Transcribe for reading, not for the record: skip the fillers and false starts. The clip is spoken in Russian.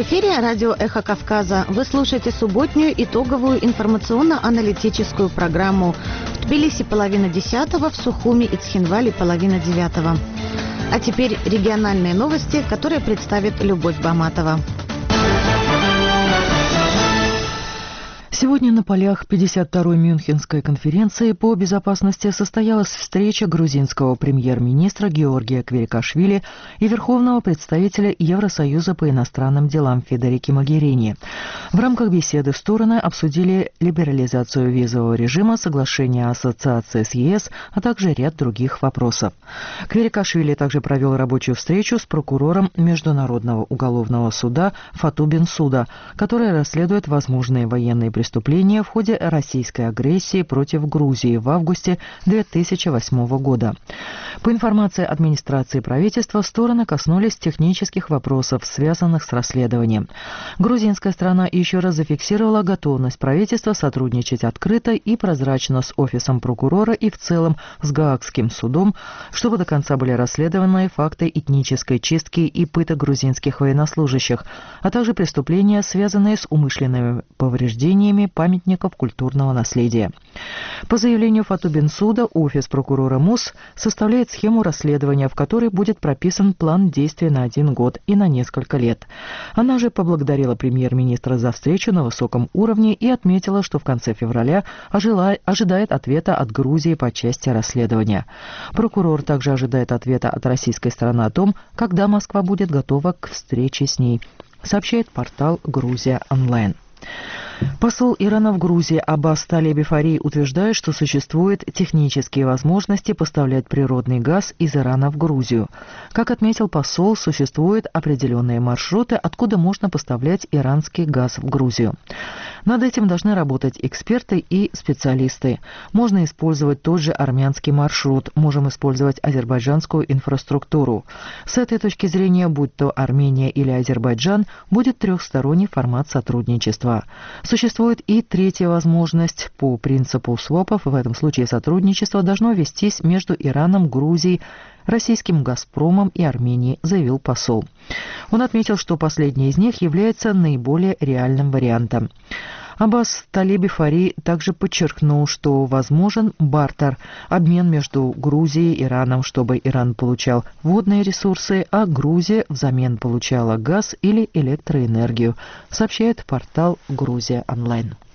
эфире радио «Эхо Кавказа». Вы слушаете субботнюю итоговую информационно-аналитическую программу. В Тбилиси 9:30, в Сухуми и Цхинвале 8:30. А теперь региональные новости, которые представит Любовь Баматова. Сегодня на полях 52-й Мюнхенской конференции по безопасности состоялась встреча грузинского премьер-министра Георгия Кверикашвили и верховного представителя Евросоюза по иностранным делам Федерики Могерини. В рамках беседы стороны обсудили либерализацию визового режима, соглашение о ассоциации с ЕС, а также ряд других вопросов. Кверикашвили также провел рабочую встречу с прокурором Международного уголовного суда Фату Бенсуда, который расследует возможные военные преступления в ходе российской агрессии против Грузии в августе 2008 года. По информации администрации правительства, стороны коснулись технических вопросов, связанных с расследованием. Грузинская сторона еще раз зафиксировала готовность правительства сотрудничать открыто и прозрачно с офисом прокурора и в целом с Гаагским судом, чтобы до конца были расследованы факты этнической чистки и пыток грузинских военнослужащих, а также преступления, связанные с умышленными повреждениями памятников культурного наследия. По заявлению Фату Бенсуда, офис прокурора МУС составляет схему расследования, в которой будет прописан план действий на 1 год и на несколько лет. Она же поблагодарила премьер-министра за встречу на высоком уровне и отметила, что в конце февраля ожидает ответа от Грузии по части расследования. Прокурор также ожидает ответа от российской стороны о том, когда Москва будет готова к встрече с ней, сообщает портал «Грузия онлайн». Посол Ирана в Грузии Аббас Талеби Фари утверждает, что существуют технические возможности поставлять природный газ из Ирана в Грузию. Как отметил посол, существуют определенные маршруты, откуда можно поставлять иранский газ в Грузию. Над этим должны работать эксперты и специалисты. Можно использовать тот же армянский маршрут, можем использовать азербайджанскую инфраструктуру. С этой точки зрения, будь то Армения или Азербайджан, будет трехсторонний формат сотрудничества. Существует и третья возможность. По принципу свопов, в этом случае сотрудничество должно вестись между Ираном, Грузией, российским «Газпромом» и Арменией, заявил посол. Он отметил, что последний из них является наиболее реальным вариантом. Аббас Талеби Фари также подчеркнул, что возможен бартер, обмен между Грузией и Ираном, чтобы Иран получал водные ресурсы, а Грузия взамен получала газ или электроэнергию, сообщает портал «Грузия онлайн».